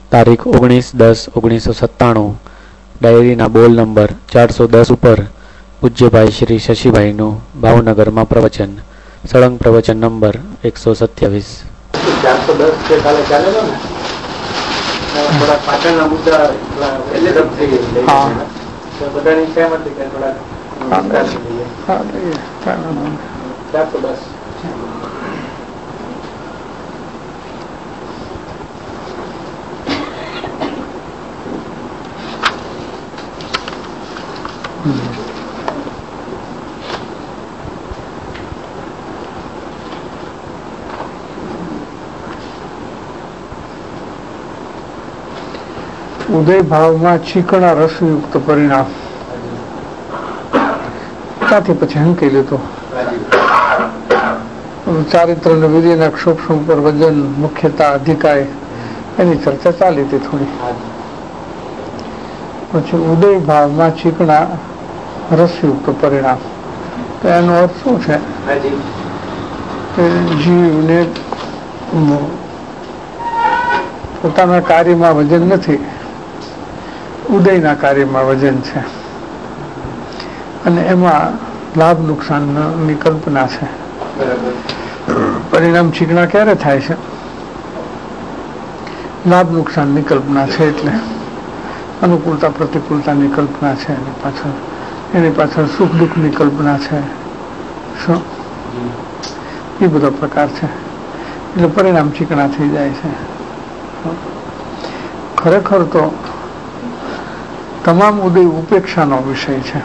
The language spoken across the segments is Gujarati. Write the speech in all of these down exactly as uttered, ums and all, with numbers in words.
તારીખ ઓગણીસ દસ ઓગણીસો સત્તાણું ડાયરીના બોલ નંબર ચારસો દસ ઉપર પૂજ્યભાઈ શ્રી શશીભાઈનું ભાવનગરમાં પ્રવચન. સળંગ પ્રવચન નંબર એકસો સત્યાવીસ. ચારસો દસ છે કાલે ચાલેલો ને થોડા પાછળના મુદ્દા બધાની સહેમતી કે થોડા ચારસો દસ ઉદય ભાવમાં ચીકણા રસયુક્ત પરિણામ. ત્યાંથી પછી હંકી લીધું ચારિત્ર ને વીર્યના ક્ષોભ ઉપર વજન મુખ્યતા અધિકાય એની ચર્ચા ચાલી હતી થોડી. પછી ઉદય ભાવમાં ચીકણા રસયુક્ત પરિણામ તો એનો અર્થ શું છે કે જીવને પોતાના કાર્યમાં વજન નથી, ઉદયના કાર્યમાં વજન છે અને એમાં લાભ નુકસાનની કલ્પના છે. પરિણામ ચીકણા ક્યારે થાય છે? લાભ નુકસાનની કલ્પના છે, એટલે અનુકૂળતા પ્રતિકૂળતાની કલ્પના છે, એની પાછળ એની પાછળ સુખ દુઃખની કલ્પના છે, શું એ બધો પ્રકાર છે. એટલે પરિણામ ચીકણા થઈ જાય છે. ખરેખર તો તમામ ઉદય ઉપેક્ષાનો વિષય છે.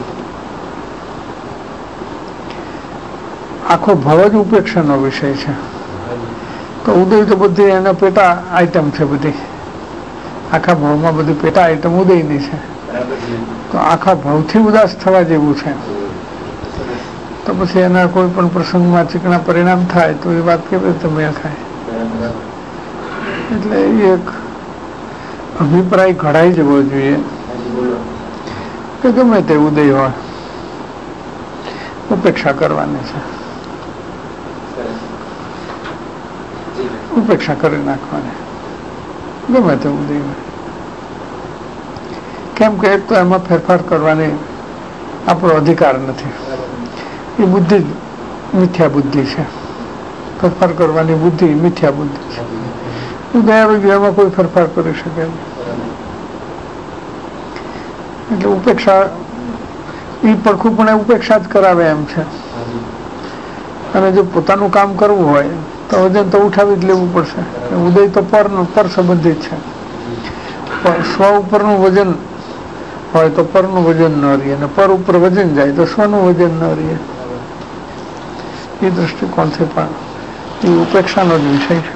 આખો ભવ જ ઉપેક્ષાનો વિષય છે. તો ઉદય તો બધી એના પેટા આઈટમ છે, બધી આખા ભવમાં બધી પેટા આઈટમ ઉદયની છે. તો આખા ભવથી ઉદાસ થવા જેવું છે. તો પછી એના કોઈ પણ પ્રસંગમાં ચીકણા પરિણામ થાય તો એ વાત કેવી રીતે મેળ ખાય? એટલે એક અભિપ્રાય ઘડાઈ જવો જોઈએ કે ગમે તે ઉદય હોય ઉપેક્ષા કરવાની છે, ઉપેક્ષા કરી નાખવાની ગમે તે ઉદય હોય. કેમ કે એક તો એમાં ફેરફાર કરવાની આપણો અધિકાર નથી. એ બુદ્ધિ જ મિથ્યા બુદ્ધિ છે. ફેરફાર કરવાની બુદ્ધિ મિથ્યા બુદ્ધિ છે. ઉદય આવી ગયો એમાં કોઈ ફેરફાર કરી શકે નહીં. એટલે ઉપેક્ષા એ પડખું પણ ઉપેક્ષા જ કરાવે એમ છે. અને જો પોતાનું કામ કરવું હોય તો વજન તો ઉઠાવી જ લેવું પડશે. ઉદય તો પરનું પર સંબંધિત છે. સ્વ ઉપરનું વજન હોય તો પરનું વજન ન રહે, અને પર ઉપર વજન જાય તો સ્વનું વજન ન રહે. એ દ્રષ્ટિકોણથી પણ એ ઉપેક્ષાનો જ વિષય છે.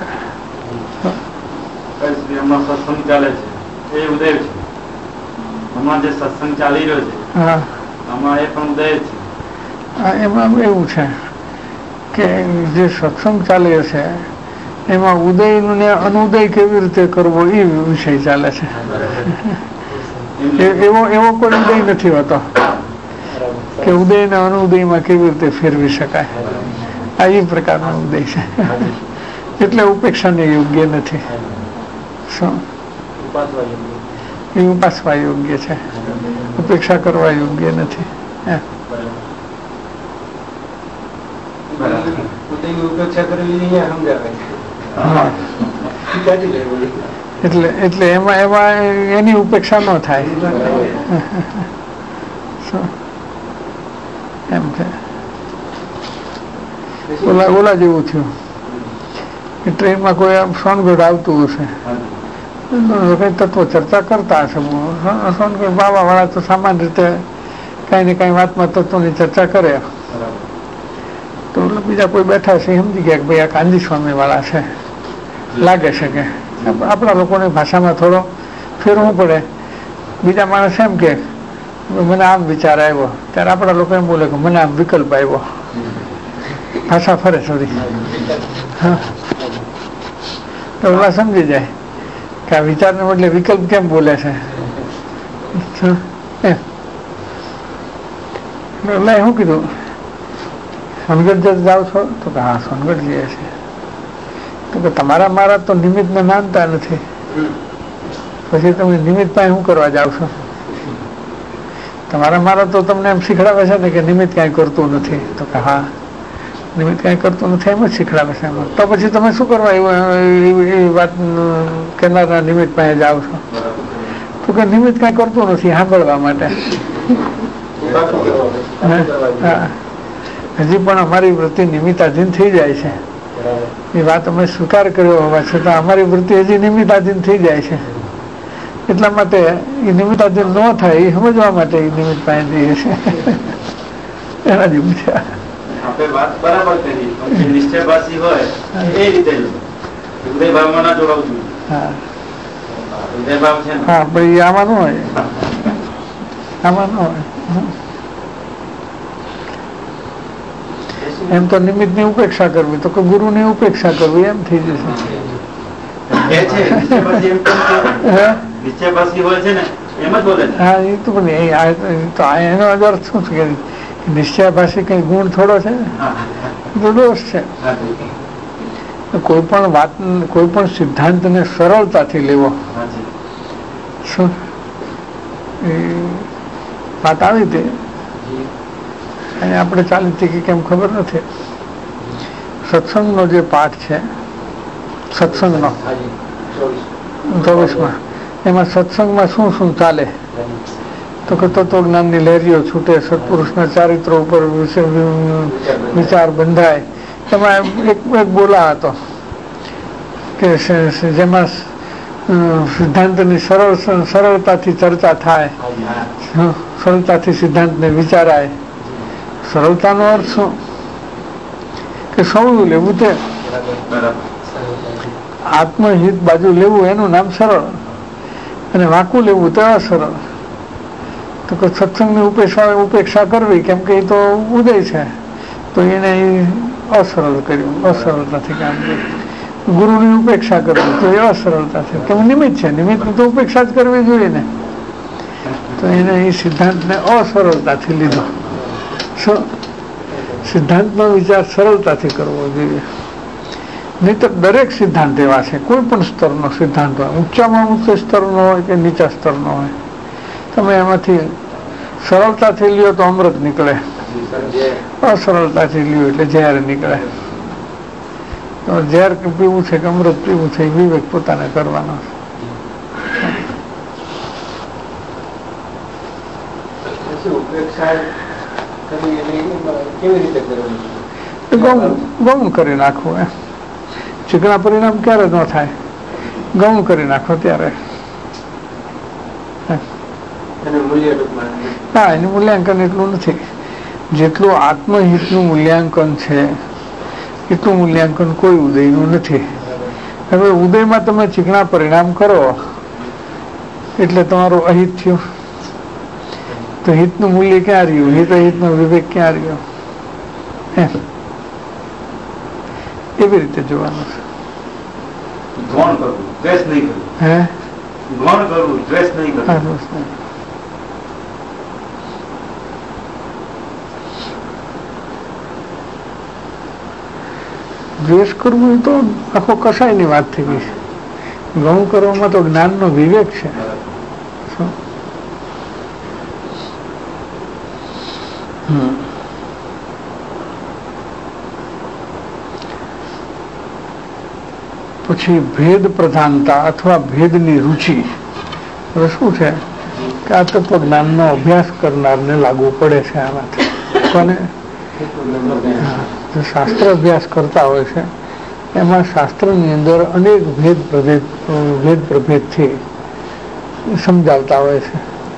સત્સંગ ચાલે છે એ ઉદય છે. હમણાં જે સત્સંગ ચાલી રહ્યો છે હા આમાં એ પણ ઉદય છે. એમાં એવું છે કે જે સત્સંગ ચાલે છે એમાં ઉદય ને અનુદય કેવી રીતે કરવો એ વિષય ચાલે છે. એવો એવો કોઈ ઉદય નથી હોતો કે ઉદય ને અનુદયમાં કેવી રીતે ફેરવી શકાય. આ એ પ્રકારનો ઉદય છે. એટલે ઉપેક્ષાને યોગ્ય નથી. શું એ ઉપાસવા યોગ્ય છે, ઉપેક્ષા કરવા યોગ્ય નથી. એટલે એટલે એમાં એમાં એની ઉપેક્ષા ન થાય એમ છે. ઓલા ઓલા જેવું થયું કે ટ્રેનમાં કોઈ આમ સોનગઢ આવતું હશે, કઈ તત્વો ચર્ચા કરતા હશે. સોનગઢ બાબા વાળા તો સામાન્ય રીતે કઈ ને કઈ વાતમાં તત્વોની ચર્ચા કરે. તો બીજા કોઈ બેઠા છે સમજી ગયા કે ભાઈ આ કાંજી સ્વામી વાળા છે, લાગે છે કે આપણા લોકોની ભાષામાં થોડો ફેરવું પડે. બીજા માણસ એમ કે મને આમ વિચાર આવ્યો, ત્યારે આપણા લોકો એમ બોલે કે મને આમ વિકલ્પ આવ્યો. ભાષા ફરે થોડી. હા તો ઓલા સમજી જાય કે આ વિચારને બદલે વિકલ્પ કેમ બોલે છે. એટલે શું કીધું, સોનગઢ જાઓ છો? તો કે હા સોનગઢ જઈએ છીએ. તો કે તમારા મારા તો નિમિત્તને માનતા નથી. પછી તમે નિમિત્ત પાસે શું કરવા જાવ છો? તમારા મારા તો તમને એમ શીખડાવે છે ને કે નિમિત્ત કાંઈ કરતું નથી, તો કે હા નિમિત્ત કાંઈ કરતું નથી એમ જ શીખડાવે છે એમાં. તો પછી તમે શું કરવા એવી વાત કહેનારના નિમિત્ત પાસે જાઓ છો? તો કે નિમિત્ત કાંઈ કરતું નથી સાંભળવા માટે. હા, હજી પણ અમારી વૃત્તિ નિમિત્તાધીન થઈ જાય છે. એ વાત અમે સ્વીકાર કર્યો હોવા છતાં અમારી વૃત્તિ હજી નિમિત્તાધીન થઈ જાય છે. એટલા માટે એ નિમિત્તાધીન ન થાય એ સમજવા માટે એ નિમિત્ત પાસે જઈએ છે. એના જેવું છે. આપણે વાત બરાબર કરી, નિશ્ચયભાષી હોય એ રીતે ઉદયભાવમાં ના જોડાવું જોઈએ. હા ઉદયભાવ છે ને, હા ભાઈ આમાં ન હોય, આમાં ન હોય. એમ તો નિમિત્ત ની ઉપેક્ષા કરવી, તો કે ગુરુ ની ઉપેક્ષા કરવી એમ થઈ જશે. હા એ તો પણ એનો અર્થ શું છે કે નિશ્ચયભાષી કઈ ગુણ થોડો છે ને, તો દોષ છે. કોઈ પણ વાત, કોઈ પણ સિદ્ધાંત ને સરળતાથી લેવો. શું એ વાત આવી હતી અને આપણે ચાલી હતી કે કેમ ખબર નથી. સત્સંગનો જે પાઠ છે, સત્સંગનો ચોવીસમાં, એમાં સત્સંગમાં શું શું ચાલે? તો કે તત્વજ્ઞાનની લહેરીઓ છૂટે, સત્પુરુષના ચારિત્રો ઉપર વિચાર બંધાય. એમાં એક એક બોલા હતો કે જેમાં સિદ્ધાંતની સરળ સરળતાથી ચર્ચા થાય, સરળતાથી સિદ્ધાંતને વિચારાય. સરળતાનો અર્થ શું? કે સૌનું લેવું તે આત્મહિત બાજુ લેવું એનું નામ સરળ, અને વાંકું લેવું તે અસરળ. તો કે સત્સંગની ઉપેક્ષા ઉપેક્ષા કરવી કેમ કે એ તો ઉદય છે, તો એને અસરળ કર્યું, અસરળતાથી કામ કર્યું. ગુરુની ઉપેક્ષા કરવી તો એ અસરળતાથી, કેમ નિમિત્ત છે, નિમિત્તની તો ઉપેક્ષા જ કરવી જોઈએ ને. તો એને એ સિદ્ધાંતને અસરળતાથી લીધો. સિદ્ધાંતનો વિચાર સરળતાથી કરવો જોઈએ. નહીં તો દરેક સિદ્ધાંત એવા છે, કોઈ પણ સ્તરનો સિદ્ધાંત હોય, ઊંચામાં ઊંચો સ્તરનો હોય કે નીચા સ્તરનો હોય, તમે એમાંથી સરળતાથી લ્યો તો અમૃત નીકળે, અસરળતાથી લ્યો એટલે ઝેર નીકળે. તો ઝેર પીવું છે કે અમૃત પીવું છે એ વિવેક પોતાને કરવાનો છે. ગૌણ કરી નાખવું એમ. ચીકણા પરિણામ ક્યારે ન થાય? ગૌણ કરી નાખો ત્યારે. હા, એનું મૂલ્યાંકન એટલું નથી જેટલું આત્મહિતનું મૂલ્યાંકન છે, એટલું મૂલ્યાંકન કોઈ ઉદયનું નથી. હવે ઉદયમાં તમે ચીકણા પરિણામ કરો એટલે તમારું અહિત થયું, તો હિતનું મૂલ્ય ક્યાં રહ્યું? હિત અહિતનો વિવેક ક્યાં રહ્યો? એમ એવી રીતે જોવાનું છે. ગૌણ કરવું, દ્વેષ નહીં કરવું. હે ગૌણ કરવું, દ્વેષ નહીં કરવું. દ્વેષ કરવું એ તો આખો કસાયની વાત થઈ ગઈ છે. ગૌણ કરવામાં તો જ્ઞાનનો વિવેક છે. પછી ભેદ પ્રધાનતા અથવા ભેદની રુચિ. હવે શું છે કે આ તત્વજ્ઞાનનો અભ્યાસ કરનારને લાગુ પડે છે આમાંથી. કોને? શાસ્ત્ર અભ્યાસ કરતા હોય છે એમાં શાસ્ત્રની અંદર અનેક ભેદ પ્રભેદ ભેદ પ્રભેદથી સમજાવતા હોય છે.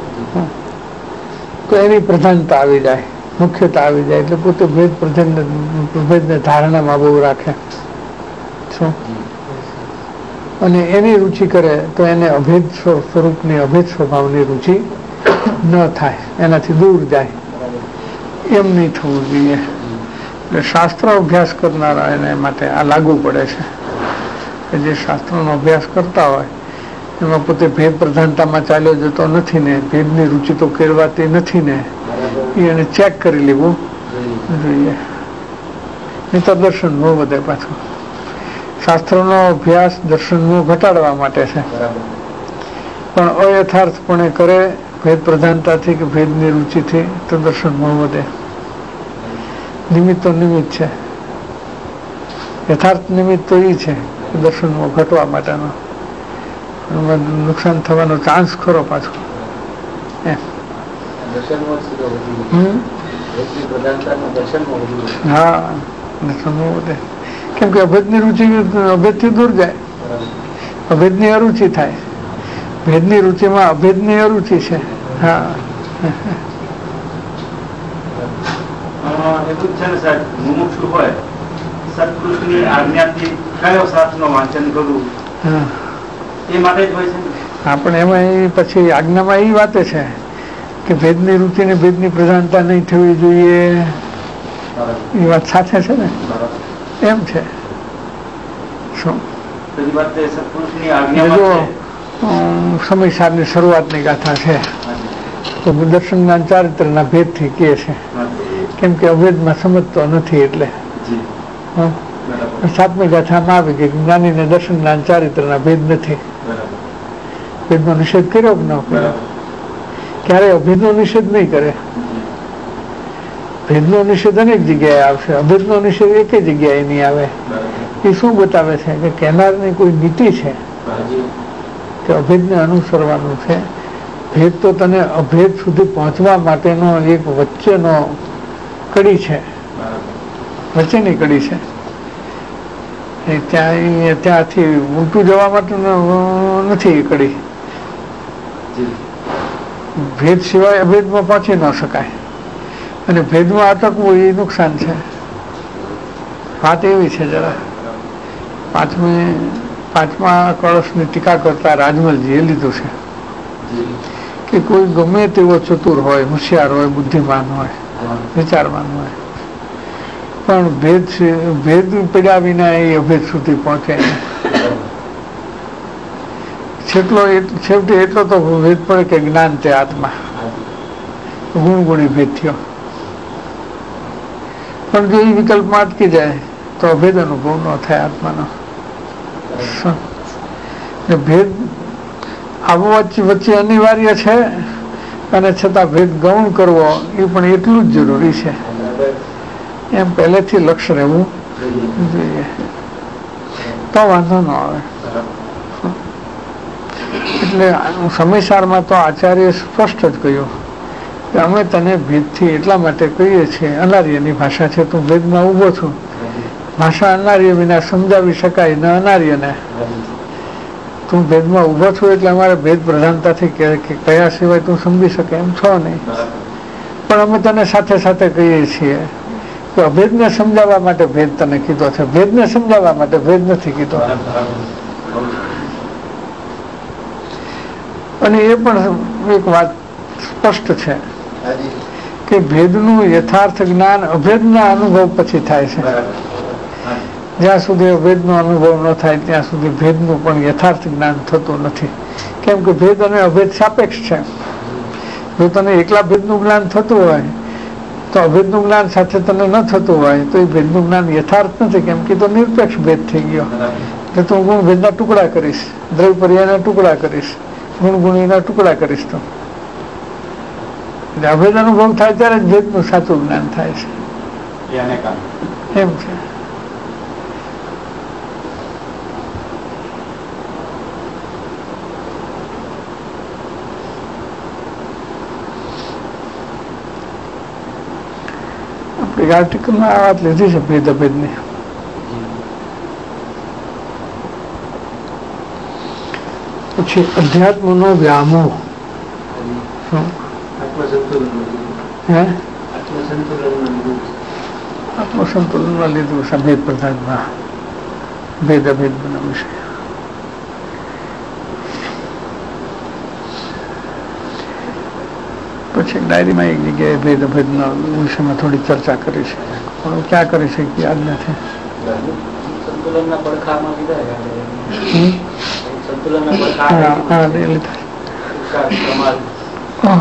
તો એની પ્રધાનતા આવી જાય, મુખ્યતા આવી જાય, એટલે પોતે ભેદ પ્રભેદ પ્રભેદને ધારણામાં બહુ રાખે. શું? અને એની રુચિ કરે તો એને અભેદ સ્વરૂપની, અભેદ સ્વભાવની રુચિ ન થાય, એનાથી દૂર જાય. એમ નહીં થવું જોઈએ. એટલે શાસ્ત્ર અભ્યાસ કરનારા એને માટે આ લાગુ પડે છે કે જે શાસ્ત્રનો અભ્યાસ કરતા હોય એમાં પોતે ભેદ પ્રધાનતામાં ચાલ્યો જતો નથી ને, ભેદની રુચિ તો કેળવાતી નથી ને, એ એને ચેક કરી લેવું જોઈએ. નહીં તો દર્શન ન વધે પાછું. શાસ્ત્રનો અભ્યાસ દર્શનનો ઘટાડવા માટે છે. પણ અયથાર્થપણે કરે ભેદ પ્રધાનતાથી કે ભેદની રુચિથી તો દર્શનમાં વધે. નિમિત્ત તો નિમિત્ત છે, યથાર્થ નિમિત્ત તો એ છે કે દર્શનમાં ઘટવા માટેનો, નુકસાન થવાનો ચાન્સ ખરો પાછો. હા, દર્શનમાં વધે. કેમ કે અભેદની રુચિ અભેદથી દૂર જાય, અભેદની અરુચિ થાય. ભેદની રુચિમાં અભેદની અરુચિ છે. હા, એટલું જ છે ને સાહેબ, મુમુક્ષુ હોય સત્પુરુષની આજ્ઞાથી કયો શાસ્ત્રનું વાંચન કરવું એ માટે જ હોય છે. આપણે એમાં પછી આજ્ઞામાં એ વાતે છે કે ભેદની રુચિ ને ભેદની પ્રધાનતા નહીં થવી જોઈએ, એ વાત સાથે છે ને, એમ છે. શું જો સમયસારની શરૂઆતની ગાથા છે તો દર્શનના ચારિત્રના ભેદથી કહે છે, કેમ કે અભેદમાં સમજતો નથી એટલે. સાતમી ગાથામાં આવી કે જ્ઞાનીને દર્શનના ચારિત્રના ભેદ નથી. ભેદનો નિષેધ કર્યો કે ન કર્યો? ક્યારે અભેદનો નિષેધ નહીં કરે. ભેદનો નિષેધ અનેક જગ્યાએ આવશે, અભેદનો નિષેધ એક જગ્યાએ નહીં આવે. એ શું બતાવે છે કે કહેનારની કોઈ નીતિ છે કે અભેદને અનુસરવાનું છે. ભેદ તો તને અભેદ સુધી પહોંચવા માટેનો એક વચ્ચેનો કડી છે, વચ્ચેની કડી છે. એ ત્યાં ત્યાંથી ઊંટું જવા માટેનું નથી એ કડી. ભેદ સિવાય અભેદમાં પહોંચી ન શકાય, અને ભેદમાં અટકવું એ નુકસાન છે. વાત એવી છે જરા. પાંચમી પાંચમા કળશની ટીકા કરતા રાજમલજીએ લીધું છે કે કોઈ ગમે તેવો ચતુર હોય, હોશિયાર હોય, બુદ્ધિમાન હોય, વિચારવાન હોય, પણ ભેદ ભેદ પડ્યા વિના એ અભેદ સુધી પહોંચે. છેટલો છેવટે એટલો તો ભેદ પડે કે જ્ઞાન તે આત્મા, ગુણગુણી ભેદ થયો. પણ જો એ વિકલ્પમાં અટકી જાય તો અભેદ અનુભવ ન થાય આત્માનો. ભેદ આવો વચ્ચે વચ્ચે અનિવાર્ય છે, અને છતાં ભેદ ગૌણ કરવો એ પણ એટલું જ જરૂરી છે. એમ પહેલેથી લક્ષ્ય રહેવું જોઈએ તો વાંધો ન આવે. એટલે સમયસારમાં તો આચાર્ય સ્પષ્ટ જ કહ્યું કે અમે તને ભેદથી એટલા માટે કહીએ છીએ, અનાર્યની ભાષા છે, તું ભેદમાં ઊભો છું. ભાષા અનાર્ય વિના સમજાવી શકાય ન અનાર્યને. તું ભેદમાં ઊભો છું એટલે અમારે ભેદ પ્રધાનતાથી કયા સિવાય તું સમજી શકે એમ છો નહીં. પણ અમે તને સાથે સાથે કહીએ છીએ કે અભેદને સમજાવવા માટે ભેદ તને કીધો છે, ભેદને સમજાવવા માટે ભેદ નથી કીધો. અને એ પણ એક વાત સ્પષ્ટ છે કે ભેદનું યથાર્થ જ્ઞાન અભેદના અનુભવ પછી થાય છે. જ્યાં સુધી અભેદનો અનુભવ ન થાય ત્યાં સુધી ભેદનું પણ યથાર્થ જ્ઞાન થતું નથી. કેમ કે ભેદ અને અભેદ સાપેક્ષ છે. જો તને એકલા ભેદનું જ્ઞાન થતું હોય તો અભેદનું જ્ઞાન સાથે તને ન થતું હોય તો એ ભેદનું જ્ઞાન યથાર્થ નથી. કેમ કે તો નિરપેક્ષ ભેદ થઈ ગયો. એટલે તું ગુણ ભેદના ટુકડા કરીશ, દ્રવ્ય પર્યાયના ટુકડા કરીશ, ગુણ ગુણીના ટુકડા કરીશ. તો અભેદ અનુભવ થાય ત્યારે જ ભેદનું સાચું જ્ઞાન થાય છે. એમ છે. આપણી આર્ટિકલમાં આ વાત લીધી છે ભેદ અભેદની. પછી અધ્યાત્મનો વ્યામોહ. હે આત્મસંતુલનમાં લીધું છે ભેદ પ્રધાનમાં, ભેદ અભેદ બનાવ્યું છે. પછી ડાયરીમાં એક જગ્યાએ ભેદ અભેદના વિષયમાં થોડી ચર્ચા કરી છે, પણ ક્યાં કરી છે કે યાદ નથી. હા લીધા.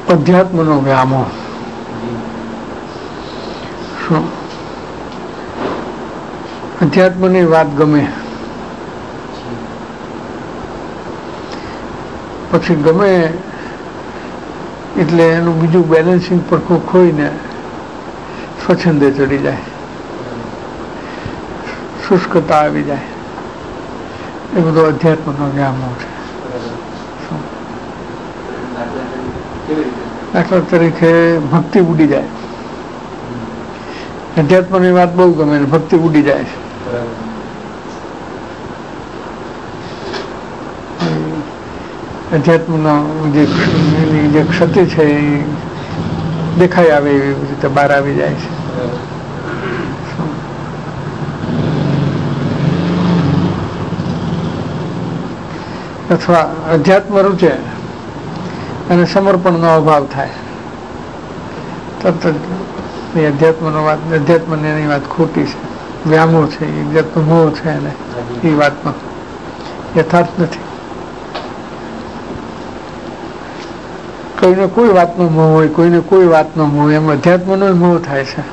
અધ્યાત્મનો વ્યામોહ. શું અધ્યાત્મની વાત ગમે, પછી ગમે એટલે એનું બીજું બેલેન્સિંગ પડખું ખોઈને સ્વચ્છંદે ચડી જાય, શુષ્કતા આવી જાય. એ બધો અધ્યાત્મનો વ્યામો છે. દાખલા તરીકે ભક્તિ ઉડી જાય. અધ્યાત્મની વાત બહુ ગમે, ભક્તિ ઉડી જાય છે. અધ્યાત્મનો જે જે ક્ષતિ છે એ દેખાઈ આવે એવી રીતે બહાર આવી જાય છે. અથવા અધ્યાત્મ રૂચે અને સમર્પણનો અભાવ થાય, તરત જ એ અધ્યાત્મનો વાત અધ્યાત્મને એની વાત ખોટી છે, વ્યામો છે, એ જાતનો મોહ છે, અને એ વાતમાં યથાર્થ નથી. કોઈને કોઈ વાતનો મોહ હોય, કોઈને કોઈ વાતનો મોહ, એમ અધ્યાત્મનો મોહ થાય છે.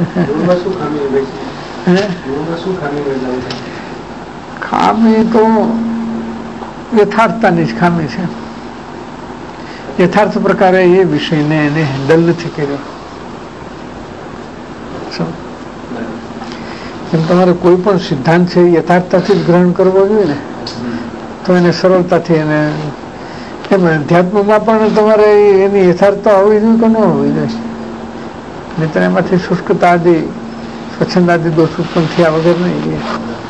ખામી તો યથાર્થતાની જ ખામી છે. યથાર્થ પ્રકારે એ વિષયને એને હેન્ડલ નથી કર્યો. એમ તમારે કોઈ પણ સિદ્ધાંત છે એ યથાર્થતાથી જ ગ્રહણ કરવો જોઈએ ને, તો એને સરળતાથી એને એમ અધ્યાત્મમાં પણ તમારે એની યથાર્થતા હોવી જોઈએ કે ન હોવી જોઈએ. નહીંતર એમાંથી શુષ્કતા આદિ સ્વચ્છંદ આદિ દોષ ઉત્પન્ન થયા વગર નહીં.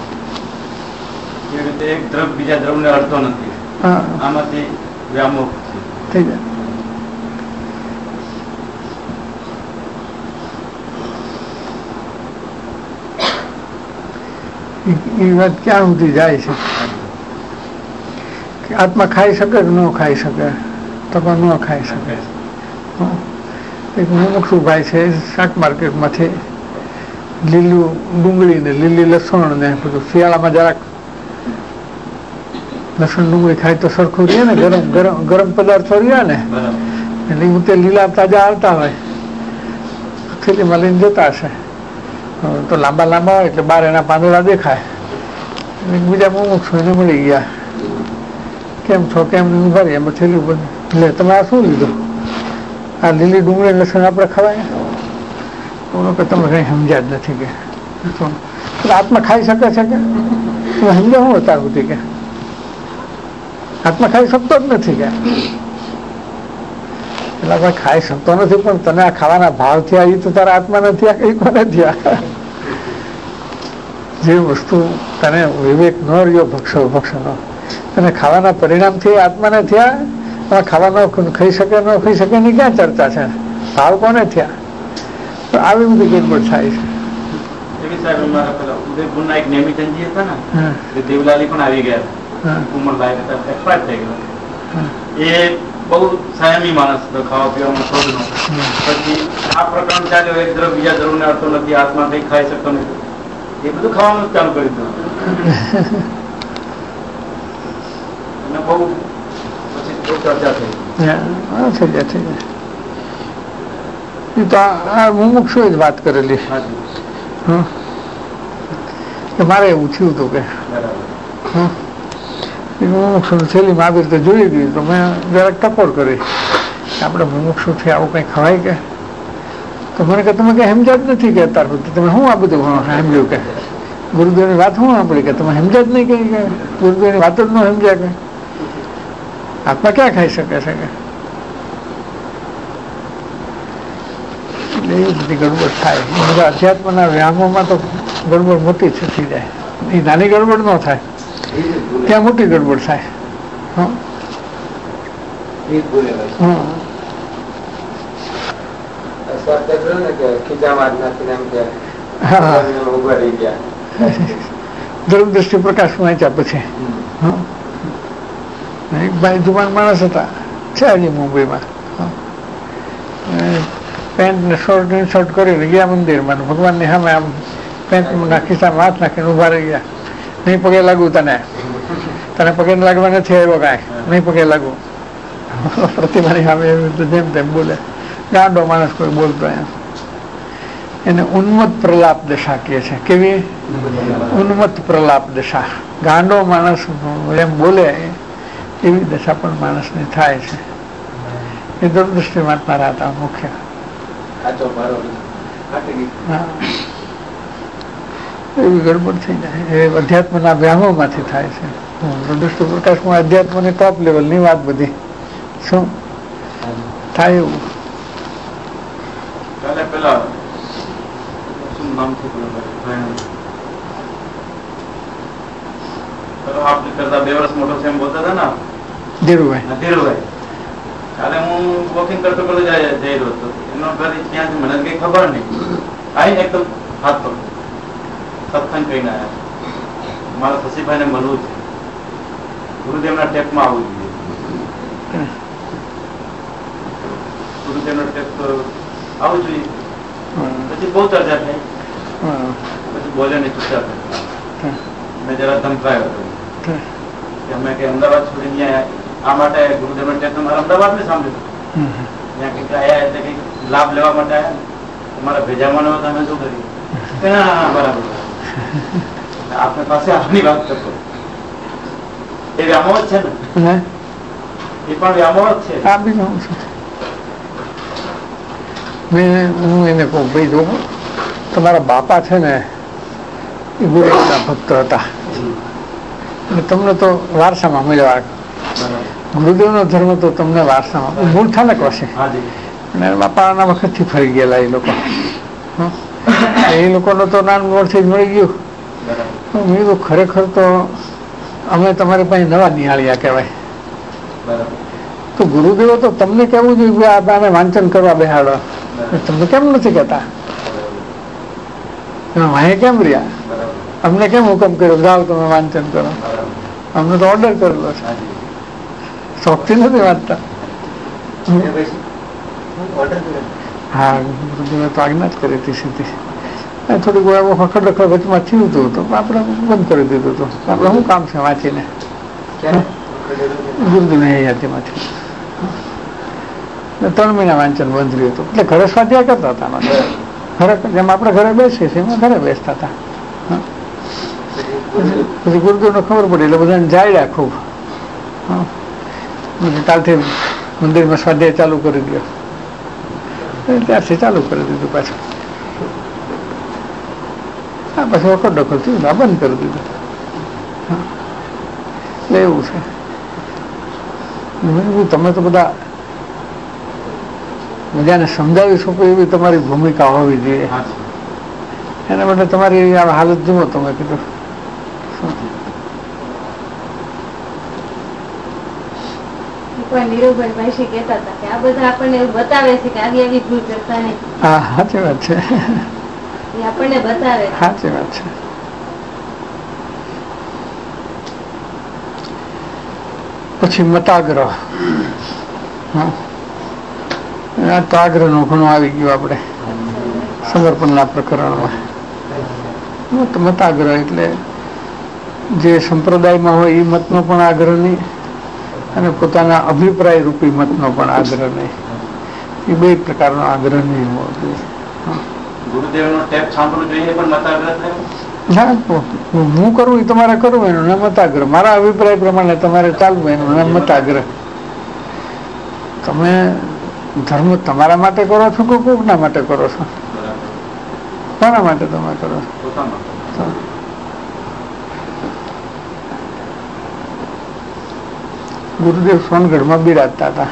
એક દ્રવ બીજા દ્રવને અડતો નથી, આમાંથી વ્યામોહ થઈ જાય. એ વાત ક્યાં સુધી જાય છે કે આત્મા ખાઈ શકે કે ન ખાઈ શકે? તો પણ ન ખાઈ શકે. એક મુમુક્ષુ ભાઈ છે, શાક માર્કેટમાંથી લીલું ડુંગળી ને લીલી લસણ ને બધું, શિયાળામાં જરાક લસણ ડુંગળી ખાય તો સરખું રહે ને, ગરમ ગરમ ગરમ પદાર્થો રહ્યા ને, એટલે હું તે લીલા તાજા આવતા હોય થેલીમાં લઈને જતા હશે, તો લાંબા લાંબા હોય એટલે બહાર એના પાંદડા દેખાય. બીજા મુમુક્ષુ એને મળી ગયા, કેમ છો કેમ નહીં ભરી એમાં થેલી બની. એટલે તમે આ શું લીધું? આ લીલી ડુંગળી લસણ આપણે ખવાય? કે તમે કઈ સમજ્યા જ નથી કે આત્મા ખાઈ શકે છે કે તમે સમજ્યા શું હતા સુધી કે આત્મા ખાઈ શકતો જ નથી કે? એટલે ભાઈ ખાઈ શકતો નથી, પણ તને આ ખાવાના ભાવ થયા એ તો તારા આત્મા નથી, આ કઈ કોને થયા? જે વસ્તુ તને વિવેક ન રહ્યો ભક્ષો ભક્ષનો, તને ખાવાના પરિણામથી આત્માને થયા, ખાવાનો ખાઈ શકે ન ખાઈ શકે એની ક્યાં ચર્ચા છે? ભાવ કોને થયા? તો આવી બધી ગડબડ થાય છે. ઉદયપુરના એક નેમિચંદજી હતા ને, દેવલાલી પણ આવી ગયા, ઉમરભાઈ એક્સપાયર થઈ ગયો. એ બહુ સંયમી માણસ હતો, ખાવા પીવામાં શોધનો. પછી આ પ્રકરણ ચાલ્યો, એક દ્રવ બીજા દ્રવને અડતો નથી, આત્મા કઈ ખાઈ શકતો નથી, એ બધું ખાવાનું ચાલુ કરી દીધું. અને બહુ પછી ચર્ચા થઈ. થઈ જાય થઈ જાય. તો આ મુમુક્ષુ જ વાત કરેલી કે મારે એવું થયું હતું કે મુમુક્ષુ થેલીમાં આવી રીતે જોઈ ગયું, તો મેં જરાક ટકોર કરી, આપણે મુમુક્ષુ થી આવું કઈ ખવાય કે? તો મને કે તમે કઈ સમજ્યા જ નથી કે અત્યાર સુધી તમે શું આ બધું સમજ્યું કે ગુરુદેવની વાત શું સાંભળી કે તમે સમજ્યા જ નહીં કઈ કે ગુરુદેવની વાત જ ન સમજ્યા કે આત્મા ક્યાં ખાઈ શકે છે કે? એવી બધી ગડબડ થાય. બધા અધ્યાત્મના વ્યામોમાં તો ગડબડ મોટી થઈ જાય. એ નાની ગડબડ ન થાય, ત્યાં મોટી ગડબડ થાય. હા ધર્મ દ્રષ્ટિ પ્રકાશ વાંચ્યા પછી એક ભાઈ જુવાન માણસ હતા, છે હજી મુંબઈમાં. પેન્ટ ને શર્ટ શર્ટ કરીને ગયા મંદિરમાં, ભગવાનની સામે આમ પેન્ટના ખિસ્સામાં હાથ નાખીને ઉભા રહી ગયા. નહીં પગે લાગુ તને, તને પગે લાગવા નથી આવ્યો કાંઈ, નહીં પગે લાગુ. પ્રતિમાની સામે એવી રીતે જેમ તેમ બોલે, ગાંડો માણસ કોઈ બોલતો એમ. એને ઉન્મત્ત પ્રલાપ દશા કહે છે. કેવી? ઉન્મત્ત પ્રલાપ દશા. ગાંડો માણસ એમ બોલે એવી દશા પણ માણસને થાય છે. એ દૂરદૃષ્ટિ વાંચનારા હતા મુખ્ય. એવી ગડબડ થઈ જાય. એ અધ્યાત્મના વ્યામોમાંથી થાય છે. દૃષ્ટિ પ્રકાશમાં અધ્યાત્મની ટોપ લેવલની વાત બધી શું થાય એવું. પેલા શું નામ છે આપણે કરતા બે વર્ષ મોટો છે એમ બોલતા હતા ને ધીરુભાઈ ધીરુભાઈ. કાલે હું વોકિંગ કરતો કરતો જઈ રહ્યો હતો. એનો ઘર ક્યાંથી મને કઈ ખબર નહીં. આવીને એકદમ હાથ પકડો સત્સંગ કહીને આવ્યા. મારા શશીભાઈ ને મળવું છે. ગુરુદેવના ટેપમાં આવવું જોઈએ. ગુરુદેવનો ટેપ તો આવું જોઈએ. પછી બહુ ચર્ચા થઈ. પછી બોલ્યો ને ચૂપચાપ મેં જરા ધમકાયો હતો કે અમે કે અમદાવાદ છોડીને આ માટે ગુરુદેવનો ટેપ તો મારા અમદાવાદ ને સાંભળ્યું. ત્યાં કંઈક આવ્યા એટલે કંઈક લાભ લેવા માટે આવ્યા. તમારા ભેજામાં તમે શું કર્યું? બરાબર. આપને પાસે આપની વાત કરતો એ વ્યામો જ છે ને? એ પણ વ્યામો જ છે. આ બી હું છું. મેં હું એને કહું ભાઈ જો તમારા બાપા છે ને એ ગુરુદેવના ભક્ત હતા અને તમને તો વારસામાં મળ્યા. ગુરુદેવનો ધર્મ તો તમને વારસામાં મૂળ થાનક હશે. અને બાપાના વખતથી ફરી ગયેલા એ લોકો. એ લોકોનો તો નાનપણથી જ મળી ગયું. મેં તો ખરેખર તો અમે તમારી પાસે નવા નિહાળ્યા કહેવાય. તો ગુરુદેવો તો તમને કેવું જોઈએ આને વાંચન કરવા બેહાડો. તમને કેમ નથી કહેતા? વાંહે કેમ રહ્યા? અમને કેમ હુકમ કર્યો જાઓ તમે વાંચન કરો? અમને તો ઓર્ડર કરેલો છે. શોખથી નથી વાંચતા. હા, ગુરુદેવે તો આજ્ઞા જ કરી હતી સીધી. થોડીક એવો ખખડ રખડ વચમાં થયું હતું તો આપણે બંધ કરી દીધું હતું. આપણે શું કામ છે વાંચીને? ગુરુદેવની હયાતીમાંથી ત્રણ મહિના વાંચન બંધ રહ્યું હતું. એટલે ઘરે સ્વાધ્યાય કરતા હતા. ઘરે જેમ આપણે ઘરે બેસીએ છીએ એમાં ઘરે બેસતા હતા. પછી ગુરુદેવને ખબર પડી એટલે બધાને જાળ્યા ખૂબ. કાલથી મંદિરમાં સ્વાધ્યાય ચાલુ કરી દો. ત્યારથી ચાલુ કરી દીધું પાછું. હા, પછી વખત ડખો થયું બંધ કરી દીધું. એટલે એવું છે. તમે તો બધા બધાને સમજાવી શકો એવી તમારી ભૂમિકા હોવી જોઈએ. એના માટે તમારી આ હાલત જુઓ. તમે કીધું હા, સાચી વાત છે. આપણને બતાવે. સાચી વાત છે. પછી મતાગ્રહ. હા, તો આગ્રહ નું ઘણું આવી ગયું આપણે સમર્પણના પ્રકરણમાં. મતાગ્રહ એટલે જે સંપ્રદાયમાં હોય એ મતનો પણ આગ્રહ નહીં અને પોતાના અભિપ્રાય રૂપી મતનો પણ આગ્રહ નહીં. એ બે પ્રકારનો આગ્રહ નહીં હોવો જોઈએ. ગુરુદેવનો ટેપ સાંભળવું જોઈએ પણ મતાગ્રહ થયો. ના, હું કરું એ તમારે કરવું એનું ને મતાગ્રહ. મારા અભિપ્રાય પ્રમાણે તમારે ચાલવું એનું ને મતાગ્રહ. તમે ધર્મ તમારા માટે કરો છો કે કોકના માટે કરો છો? કોના માટે તમે કરો છો? ગુરુદેવ સોનગઢમાં બિરાજતા હતા.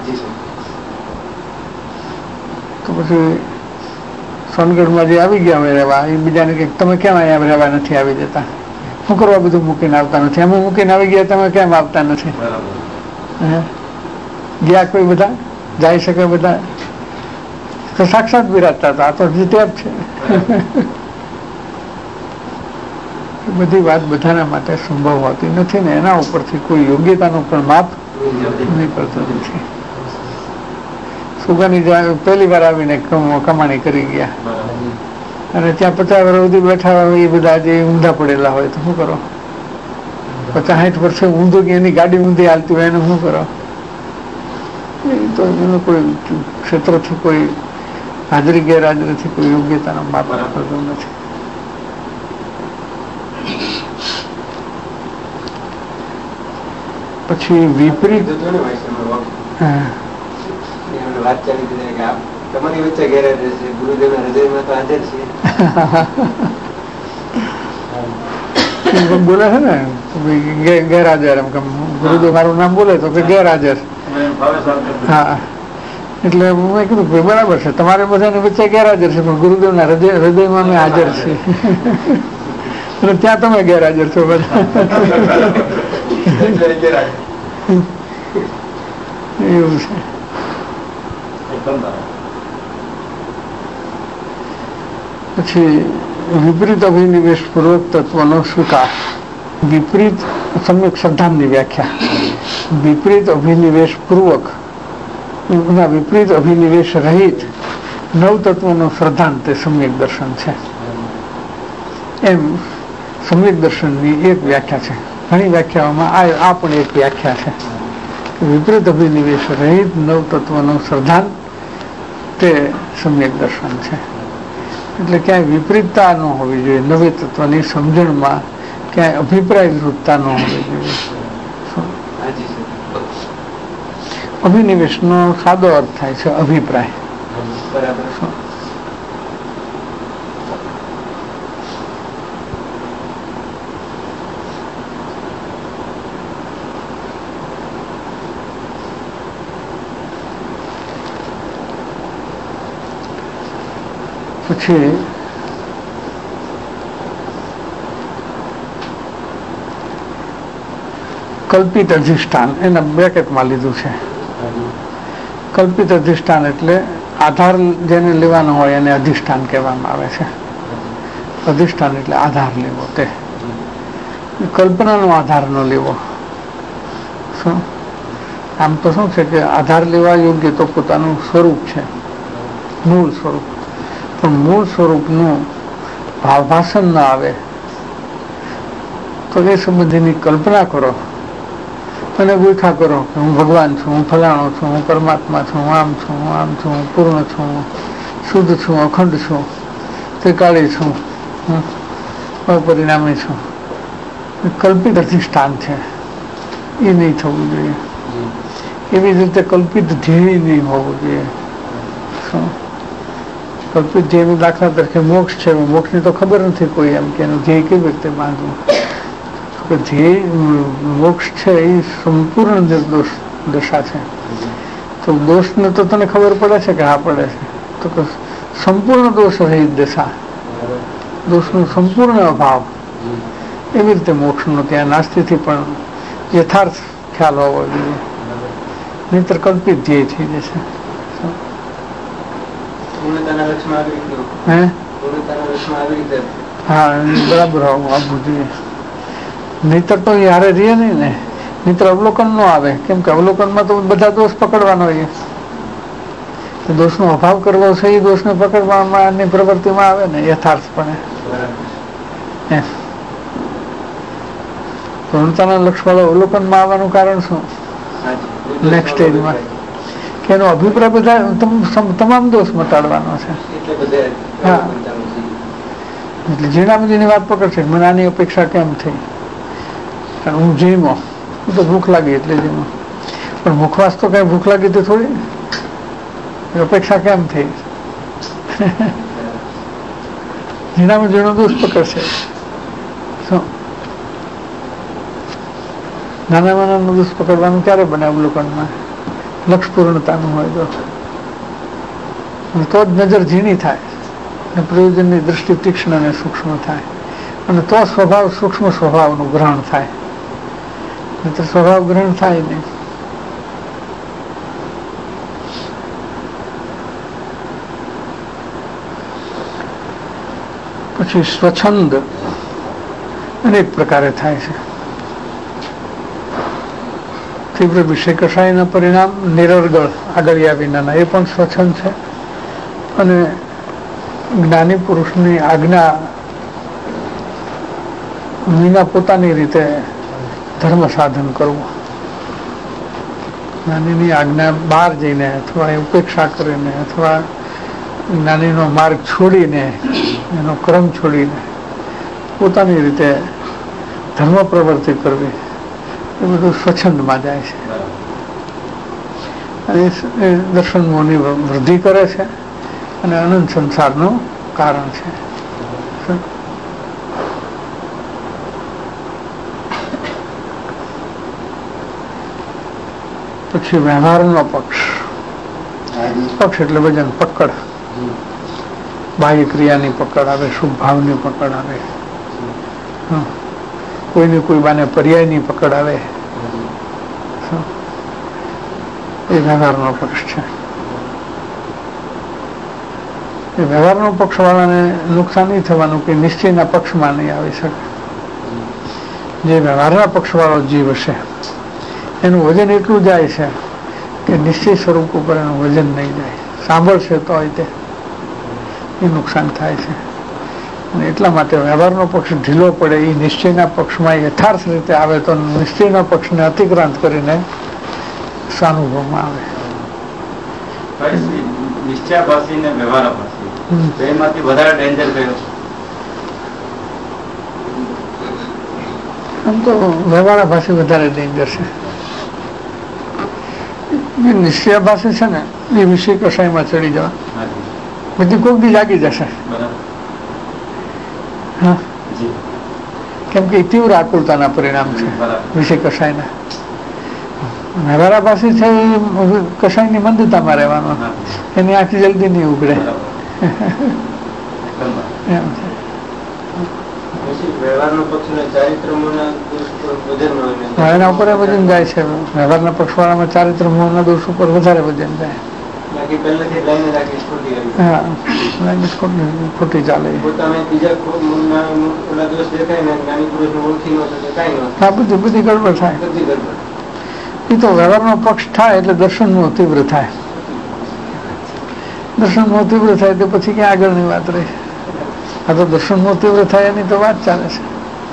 તો પછી સોનગઢમાં જે આવી ગયા અમે રહેવા એ બીજાને કે તમે કેમ અહીંયા રહેવા નથી આવી જતા? શું કરવા બધું મૂકીને આવતા નથી? અમે મૂકીને આવી ગયા તમે કેમ આવતા નથી? ગયા કોઈ બધા જાય શકે? બધા તો સાક્ષાત બિરાજતા હતા. આ તો જીત્યા જ છે. બધી વાત બધાના માટે સંભવ હોતી નથી ને એના ઉપરથી કોઈ યોગ્યતાનું પણ માપ નહીં પડતું નથી. સુગાની પહેલી વાર આવીને કમાણી કરી ગયા અને ત્યાં પચાસ વર્ષ સુધી બેઠા હોય એ બધા જે ઊંધા પડેલા હોય તો શું કરો? પચાસ સાઠ વર્ષે ઊંધું એની ગાડી ઊંધી હાલતી હોય એને શું કરો? એ તો એનું કોઈ ક્ષેત્રથી કોઈ હાજરી ગેરહાજરીથી કોઈ યોગ્યતાનો માપ થતો નથી. પછી વિપરીત વાત ચાલી હતી કે તમારી વચ્ચે ગેરહાજર છે, ગુરુદેવના હૃદયમાં તો હાજર છે. બોલે છે ને ગેરહાજર, એમ કે ગુરુદેવ મારું નામ બોલે તો કે ગેરહાજર. હા, એટલે મેં કીધું કે બરાબર છે, તમારે બધાની વચ્ચે ગેરહાજર છે પણ ગુરુદેવના હૃદય હૃદયમાં અમે હાજર છીએ. એટલે ત્યાં તમે ગેરહાજર છો બધા. એવું છે. પછી વિપરીત અભિનિવેશ પૂર્વક તત્વનો સ્વીકાર. વિપરીત સમ્યક શ્રદ્ધાની વ્યાખ્યા. વિપરીત અભિનિવેશ પૂર્વક ના વિપરીત અભિનિવેશ રહિત નવ તત્વનો શ્રદ્ધાંત તે સમ્યક દર્શન છે. એમ સમ્યક દર્શનની એક વ્યાખ્યા છે. ઘણી વ્યાખ્યાઓમાં આ આ પણ એક વ્યાખ્યા છે. વિપરીત અભિનિવેશ રહિત નવ તત્વનો શ્રદ્ધાંત તે સમ્યક દર્શન છે. એટલે ક્યાંય વિપરીતતા ન હોવી જોઈએ. નવી તત્વની સમજણમાં ક્યાંય અભિપ્રાય વિરુદ્ધતા ન હોવી જોઈએ. અભિનિવેશનો સાદો અર્થ થાય છે અભિપ્રાય. પછી કલ્પિત અધિષ્ઠાન એના બ્રેકેટમાં લીધું છે. કલ્પિત અધિષ્ઠાન એટલે આધાર જેને લેવાનો હોય એને અધિષ્ઠાન કહેવામાં આવે છે. અધિષ્ઠાન એટલે આધાર લેવો. તે કલ્પનાનો આધાર ન લેવો. શું આમ તો શું છે કે આધાર લેવા યોગ્ય તો પોતાનું સ્વરૂપ છે, મૂળ સ્વરૂપ. પણ મૂળ સ્વરૂપનું ભાવભાષણ ન આવે તો એ સંબંધીની કલ્પના કરો અને ગુઠા કરો કે હું ભગવાન છું, હું ફલાણો છું, હું પરમાત્મા છું, હું આમ છું, હું આમ છું, હું પૂર્ણ છું, શુદ્ધ છું, અખંડ છું, ત્રિકાળી છું, અપરિણામી છું. કલ્પિત અધિષ્ઠાન છે, એ નહીં થવું જોઈએ. એવી જ રીતે કલ્પિત ધ્યેય નહીં હોવું જોઈએ. શું કલ્પિત ધ્યેયનું દાખલા તરીકે મોક્ષ છે. મોક્ષની તો ખબર નથી કોઈ એમ કે એનું ધ્યેય કેવી રીતે બાંધવું. ધ્યેય મોક્ષ છે એ સંપૂર્ણ નિર્દોષ દશા છે. તો દોષને તો તને ખબર પડે છે કે હા પડે છે, તો કે સંપૂર્ણ દોષ રહિત દશા, દોષનો સંપૂર્ણ અભાવ. એવી રીતે મોક્ષનો ત્યાં નાસ્તિથી પણ યથાર્થ ખ્યાલ હોવો જોઈએ. નહીતર કલ્પિત ધ્યેય થઈ જશે. હા, બરાબર આવવું જોઈએ. નહીતર તો યારે રહીએ નહીં ને. નહીતર અવલોકન ન આવે. કેમ કે અવલોકનમાં તો બધા દોષ પકડવાનો હોય. દોષનો અભાવ કરવો છે એ દોષને પકડવામાં એની પ્રવૃત્તિમાં આવે ને યથાર્થપણે. પૂર્ણતાના લક્ષવાળો અવલોકનમાં આવવાનું કારણ શું? નેક્સ્ટ સ્ટેજમાં કે એનો અભિપ્રાય બધા તમામ દોષ મટાડવાનો છે. હા, એટલે ઝીણામજીની વાત પકડશે મને આની અપેક્ષા કેમ થઈ. હું જઈમો, હું તો ભૂખ લાગી એટલે જઈમો. પણ મુખવાસ તો કઈ ભૂખ લાગી તો થોડી અપેક્ષા કેમ થઈ. ઝીણામાં ઝીણો દોષ પકડશે. શું નાનામાં નાનો દોષ પકડવાનું ક્યારે બને અવલોકનમાં? લક્ષ પૂર્ણતાનું હોય તો જ નજર ઝીણી થાય અને પ્રયોજનની દ્રષ્ટિ તીક્ષ્ણ અને સૂક્ષ્મ થાય અને તો સ્વભાવ સૂક્ષ્મ સ્વભાવનું ગ્રહણ થાય. તો સ્વભાવ ગ્રહણ થાય નહીં. પછી સ્વચ્છંદ અનેક પ્રકારે થાય છે. તીવ્ર વિષય કષાયના પરિણામ નિરર્ગળ આગળ્યા વિનાના એ પણ સ્વચ્છંદ છે. અને જ્ઞાની પુરુષની આજ્ઞા વિના પોતાની રીતે ધર્મ સાધન કરવું. જ્ઞાનીની આજ્ઞા બહાર જઈને અથવા ઉપેક્ષા કરીને અથવા જ્ઞાનીનો માર્ગ છોડીને, એનો ક્રમ છોડીને પોતાની રીતે ધર્મ પ્રવૃત્તિ કરવી, એ બધું સ્વચ્છંદમાં જાય છે. અને એ દર્શનોની વૃદ્ધિ કરે છે અને અનંત સંસારનું કારણ છે. પછી વ્યવહારનો પક્ષ. પક્ષ એટલે વજન, પકડ. બાહ્ય ક્રિયાની પકડ આવે, શુભ ભાવની પકડ આવે, કોઈને કોઈ બાને પર્યાયની પકડ આવે, એ વ્યવહારનો પક્ષ છે. એ વ્યવહારનો પક્ષ વાળાને નુકસાન નહીં થવાનું કે નિશ્ચયના પક્ષમાં નહીં આવી શકે. જે વ્યવહારના પક્ષ વાળો જીવ હશે એનું વજન એટલું જાય છે કે નિશ્ચય સ્વરૂપ ઉપર એનું વજન નહીં જાય. સાંભળશે તો તે એ નુકસાન થાય છે. અને એટલા માટે વ્યવહારનો પક્ષ ઢીલો પડે, એ નિશ્ચયના પક્ષમાં યથાર્થ રીતે આવે તો નિશ્ચયના પક્ષને અતિક્રાંત કરીને સ્વાનુભવમાં આવે. નિશ્ચયાભાસી ને વ્યવહારાભાસી બેમાંથી વધારે ડેન્જર કયો? આમ તો વ્યવહારાભાસી વધારે ડેન્જર છે. નિશ્ચયાભાસી છે ને એ વિષય કસાયમાં ચડી જવા, બધી કોક દી જાગી જશે. હા, કેમ કે તીવ્ર આકુલતાના પરિણામ છે વિષય કસાયના. વ્યવહારાભાસી છે એ કસાયની મંદતામાં રહેવાનો, એની આંખી જલ્દી નહીં ઉઘડે. એમ છે. એના ઉપર વજન જાય છે. વ્યવહારના પક્ષવાળામાં ચારિત્ર મોહના દોષ ઉપર વધારે વજન જાય. હા, ખોટી ચાલે. હા, બધી બધી ગડબડ થાય. એ તો વ્યવહારનો પક્ષ થાય એટલે દર્શનનો તીવ્ર થાય. દર્શનનો તીવ્ર થાય તો પછી ક્યાં આગળની વાત રહી? આ તો દર્શનનો તીવ્ર થાય એની તો વાત ચાલે છે.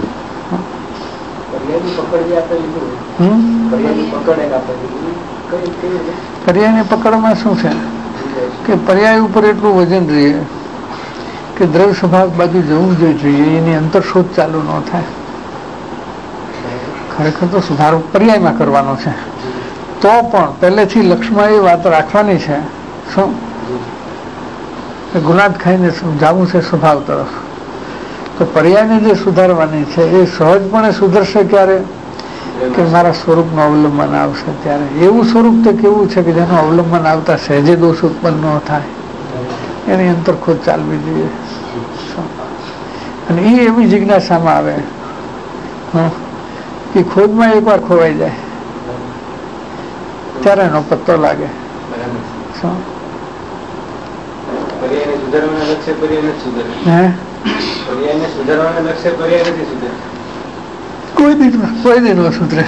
પર્યાયની પકડમાં શું છે કે પર્યાય ઉપર એટલું વજન રહે કે દ્રવ્ય સ્વભાવ બાજુ જવું જોઈએ, એની અંતરશોધ ચાલુ ન થાય. ખરેખર તો સુધારો પર્યાયમાં કરવાનો છે, તો પણ પહેલેથી લક્ષ્યમાં એ વાત રાખવાની છે શું ગુલાદ ખાઈને જવું છે સ્વભાવ તરફ. તો પર્યાયને જે સુધારવાની છે એ સહજપણે સુધરશે ક્યારે? કે મારા સ્વરૂપનું અવલંબન આવશે ત્યારે. એવું સ્વરૂપ તો કેવું છે કે જેનું અવલંબન આવતા સહેજે દોષ ઉત્પન્ન ન થાય, એની અંતર ખોદ ચાલવી જોઈએ. અને એ એવી જિજ્ઞાસામાં આવે કે ખોદમાં એકવાર ખોવાઈ જાય ત્યારે એનો પત્તો લાગે. શું કોઈ દી કોઈ દી ન સુધરે.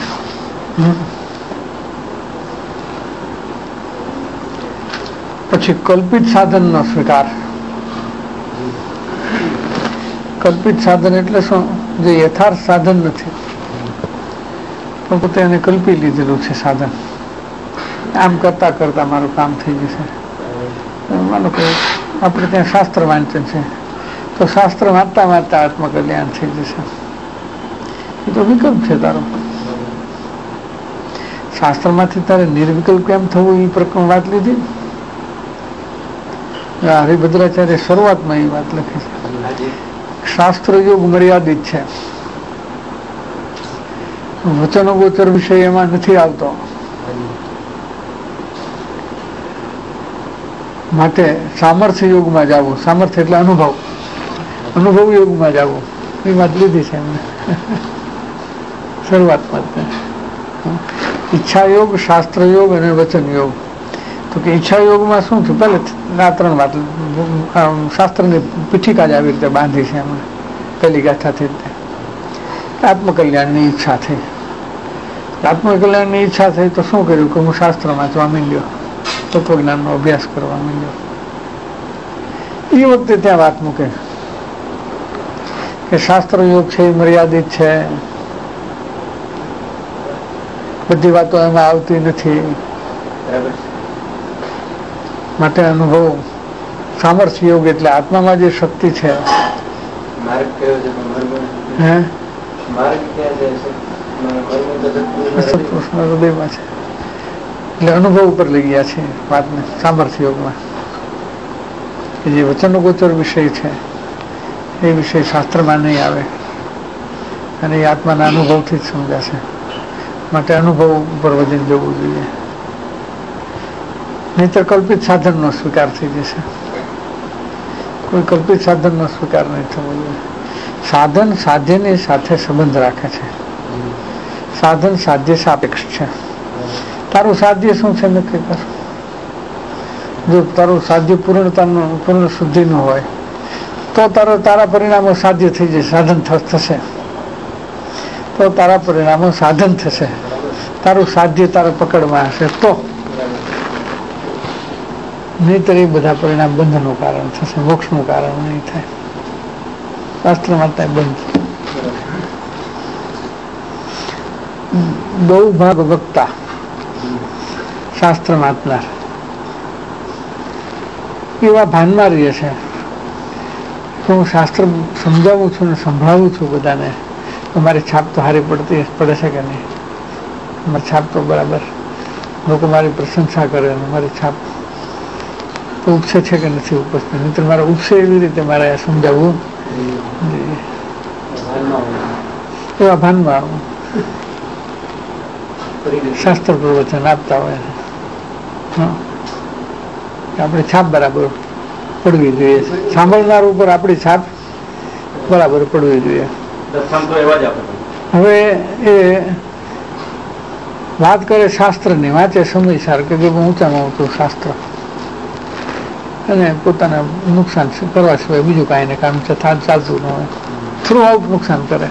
પછી કલ્પિત સાધન નો સ્વીકાર. કલ્પિત સાધન એટલે શું? જે યથાર્થ સાધન નથી પણ પોતે એને કલ્પી લીધેલું છે સાધન. આમ કરતા કરતા મારું કામ થઈ જશે. માનો કે આપણે ત્યાં શાસ્ત્ર વાંચન છે તો શાસ્ત્ર વાંચતા વાંચતા આત્મકલ્યાણ થઈ જશે. એ તો વિકલ્પ છે તારો. શાસ્ત્રમાંથી તારે નિર્વિકલ્પ કેમ થવું એ પ્રકરણ વાત લીધી. હરિભદ્રાચાર્ય શરૂઆતમાં એ વાત લખી છે. શાસ્ત્ર યોગ મર્યાદિત છે, વચનો ગોચર વિષય એમાં નથી આવતો. માટે સામર્થ્ય યોગમાં જવું. સામર્થ્ય એટલે અનુભવ. અનુભવ યોગમાં જવું એ વાત લીધી છે એમને શરૂઆતમાં. ઈચ્છા યોગ, શાસ્ત્ર યોગ અને વચન યોગ. તો કે ઈચ્છા યોગમાં શું થયું? પહેલે આ ત્રણ વાત શાસ્ત્રની પીઠિકા જ આવી રીતે બાંધી છે એમણે પહેલી ગાથાથી. આત્મકલ્યાણની ઈચ્છા થઈ. આત્મકલ્યાણની ઈચ્છા થઈ તો શું કર્યું કે હું શાસ્ત્ર વાંચવા માંડ્યો, તત્વજ્ઞાનનો અભ્યાસ કરવા માંડ્યો. એ વખતે ત્યાં વાત મૂકે કે શાસ્ત્ર યોગ છે એ મર્યાદિત છે, બધી વાતો એમાં આવતી નથી, માટે અનુભવ સામર્થ્ય યોગ એટલે આત્મામાં જે શક્તિ છે, માર્ગ કયો છે? હે માર્ગ ક્યાં જાય છે? સત્પુરુષના હૃદયમાં છે, એટલે અનુભવ ઉપર લઈ ગયા છે વાતને સામર્થ્ય યોગમાં. જે વચન ગોચર વિષય છે એ વિષય શાસ્ત્રમાં નહીં આવે અને એ આત્માના અનુભવથી જ સમજાશે. માટે અનુભવ ઉપર વજન જવું જોઈએ, નહીતર કલ્પિત સાધનનો સ્વીકાર થઈ જશે. કોઈ કલ્પિત સાધનનો સ્વીકાર નહીં થવો જોઈએ. સાધન સાધ્યની સાથે સંબંધ રાખે છે. સાધન સાધ્ય સાપેક્ષ છે. તારું સાધ્ય શું છે નક્કી કર. જો તારું સાધ્ય પૂર્ણતાનું પૂર્ણ શુદ્ધિનું હોય તો તારો તારા પરિણામો સાધ્ય થઈ જશે, સાધન થશે. તો તારા પરિણામો સાધન થશે. તારું સાધ્ય તારા પકડમાં હશે તો, નહીતર એ બધા પરિણામ બંધનનું કારણ થશે, મોક્ષનું કારણ નહીં થાય. શાસ્ત્રમાં થાય બંધ. બહુ ભાગ વક્તા શાસ્ત્ર વાંચનાર એવા ભાનમાં રહીએ છે કે હું શાસ્ત્ર સમજાવું છું ને સંભળાવું છું બધાને, મારી છાપ તો સારી પડતી પડે છે કે નહીં, મારી છાપ તો બરાબર, લોકો મારી પ્રશંસા કરે અને મારી છાપ તો ઉપસે છે કે નથી ઉપસતી, નહીં તો મારે ઉપસે એવી રીતે મારે સમજાવવું એવા ભાનમાં આવું શાસ્ત્ર પ્રવચન આપતા હોય. આપણી છાપ બરાબર પડવી જોઈએ, સાંભળનાર ઉપર આપણી છાપ બરાબર પડવી જોઈએ. હવે એ વાત કરે શાસ્ત્રની, વાંચે સમયસાર કે ઊંચામાં ઊંચું શાસ્ત્ર અને પોતાના નુકસાન કરવા સિવાય બીજું કાંઈ ને કામ ચાલતું ન હોય, થ્રુ આઉટ નુકસાન કરે.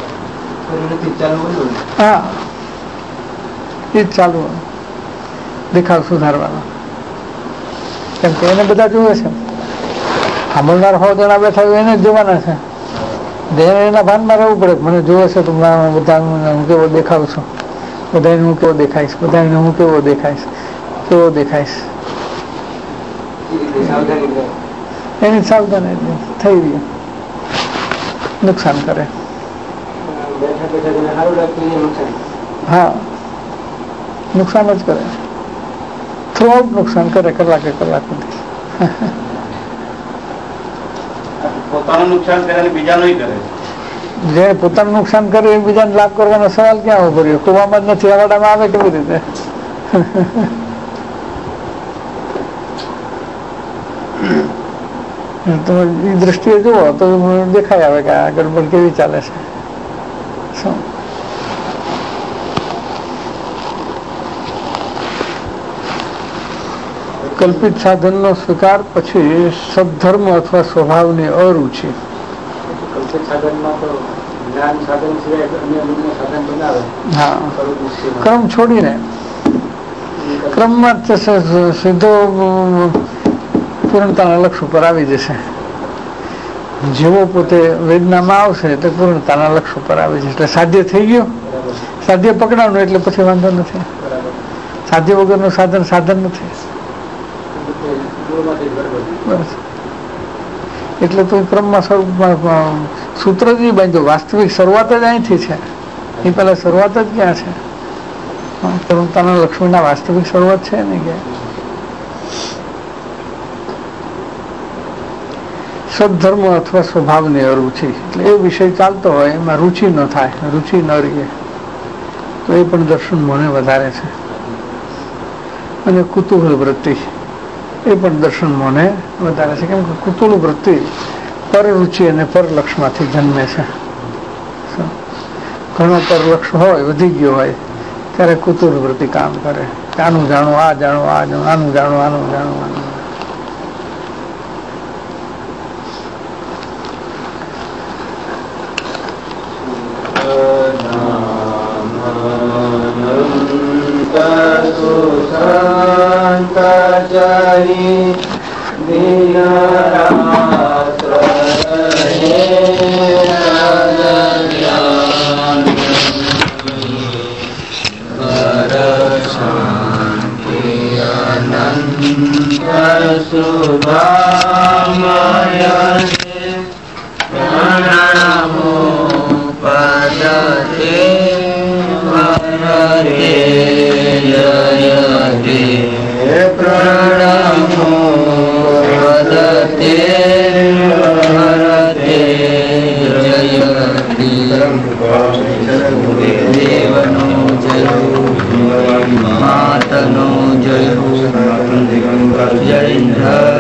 હા, એ જ ચાલુ દેખાવ સુધારવાનો, કેમ કે એને બધા જોવે છે. સાંભળનાર હો જણા બેઠા હોય એને જ જોવાના છે. જેને એના ભાનમાં રહેવું પડે, મને જોવે છે તો બધા હું કેવો દેખાવ છું, બધાને હું કેવો દેખાઈશ, બધાને હું કેવો દેખાઈશ, કેવો દેખાઈશ, એની સાવધાની થઈ રહી નુકસાન કરે. હા, નુકસાન જ કરે, થ્રુ આઉટ નુકસાન કરે, કલાકે કલાક સુધી. પોતાનું નુકસાન કરે બીજાનું કરે. જે પોતાનું નુકસાન કરે એ બીજાને લાભ કરવાનો સવાલ ક્યાં ઉભો રહ્યો? કુવામાં જ નથી, આવાડામાં આવે કેવી રીતે? તો એ દ્રષ્ટિએ જુઓ તો દેખાય આવે કે આ ગડબડ કેવી ચાલે છે. શું કલ્પિત સાધનનો સ્વીકાર, પછી સદધર્મ અથવા સ્વભાવની અરુચિ. હા, ક્રમ છોડીને ક્રમમાં સીધો પૂર્ણતાના લક્ષ્ય ઉપર આવી જશે. જેવો પોતે વેદનામાં આવશે તે પૂર્ણતાના લક્ષ્ય ઉપર આવી જશે. એટલે સાધ્ય થઈ ગયું, સાધ્ય પકડાવવાનું એટલે પછી વાંધો નથી. સાધ્ય વગરનું સાધન સાધન નથી. એટલે તો ક્રમમાં સ્વરૂપમાં સૂત્ર જ નહીં બાંધ્યો. વાસ્તવિક શરૂઆત જ અહીંથી છે. એ પહેલા શરૂઆત જ ક્યાં છે? પૂર્ણતાના લક્ષ્મીના વાસ્તવિક શરૂઆત છે ને ક્યાં? સદધર્મ અથવા સ્વભાવની અરુચિ, એટલે એ વિષય ચાલતો હોય એમાં રુચિ ન થાય, રુચિ ન રહીએ તો એ પણ દર્શન મોને વધારે છે. અને કુતૂહલ વૃત્તિ એ પણ દર્શન મોને વધારે છે, કેમ કે કુતૂહલ વૃત્તિ પર રુચિ અને પર લક્ષમાંથી જન્મે છે. ઘણો પર લક્ષ હોય, વધી ગયો હોય ત્યારે કુતૂહલ વૃત્તિ કામ કરે. આનું જાણું, આ જાણું, આ જાણું, આનું જાણું, આનું જાણું, આનું. સુધા પ્રણામો પદતે વરતે જયતે પ્રણામો પદતે વરતે જયતે દેવનો જય માતનો જય જય ઇન્દ્ર